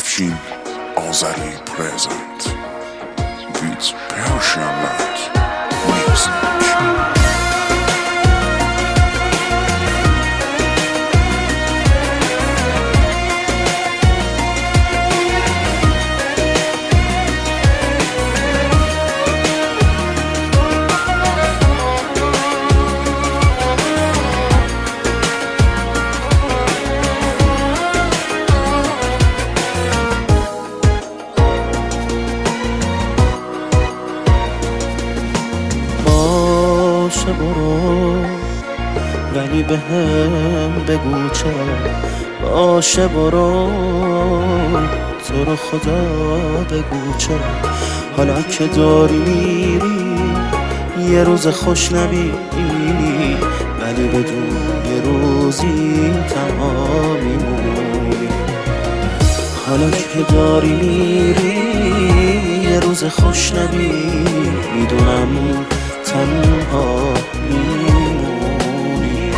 Afshin Azari present with Persian Night music. باشه برو ولی به هم بگو چرا باشه برو تو رو خدا بگو چرا حالا که داری میری یه روز خوش نبینی ولی بدون یه روزی تنها میمونی حالا که داری میری یه روز خوش نبینی میدونم تنها میمونی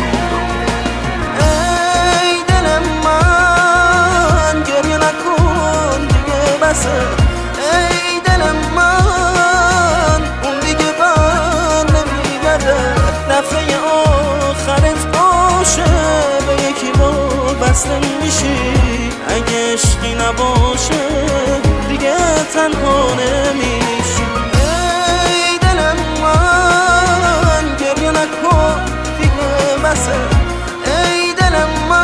ای دل من گریه نکن دیگه بسه ای دل من اون دیگه بر نمیگرده دفعه آخرت باشه به یکی بار بسته میشی اگه عشقی نباشه دیگه تنها نمیشی ای دل من گریه نکن دیگه بسه ای دل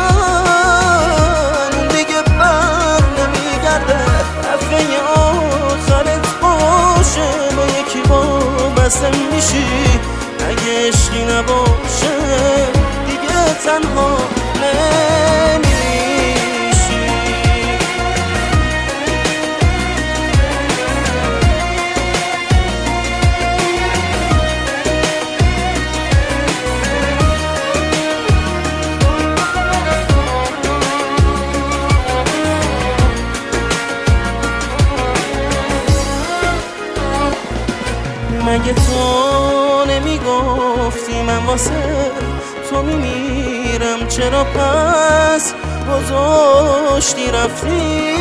من دیگه بر نمیگرده دفعه آخرت باشه به یکی بار بسته میشی اگه عشقی نباشه دیگه تنها نمیشی مگه تو نمیگفتی من واسه تو میمیرم چرا پس گذاشتی رفتی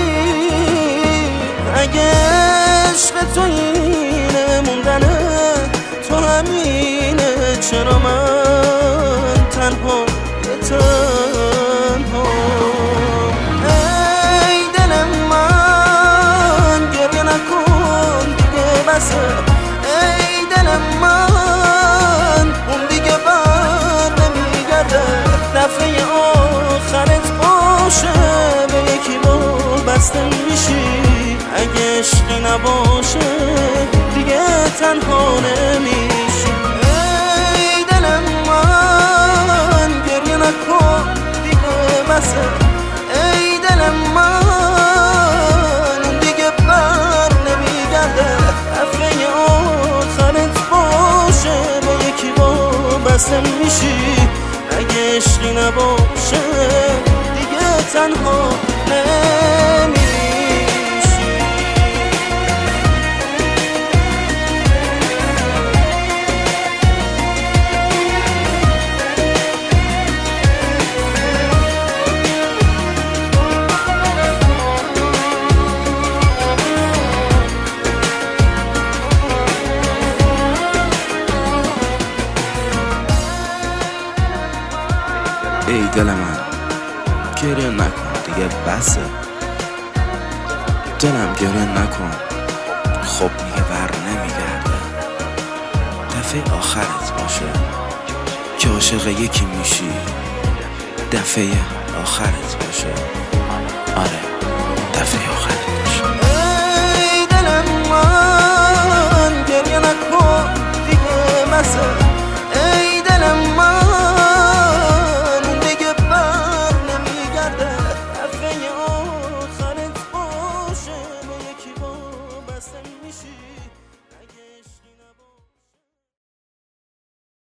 اگه عشق تو اینه موندنه تو همینه چرا من تنها تنها ای دل من گریه نکن دیگه بسه من اون دیگه بر نمیگرده دفعه آخرت باشه به یکی بار بسته میشی اگه عشقی نباشه دیگه تنها نمیشی ای دل من گریه نکن دیگه بسه ای دل من اون دیگه بر نمیگرده دفعه آخرت باشه به یکی بار بسته میشی اگه عشقی نباشه دیگه تنها نمیشی ای دل من گریه نکن دیگه بسه دلم گریه نکن خب میگه بر نمیگرده دفعه آخرت باشه که عاشق یکی میشی دفعه آخرت باشه آره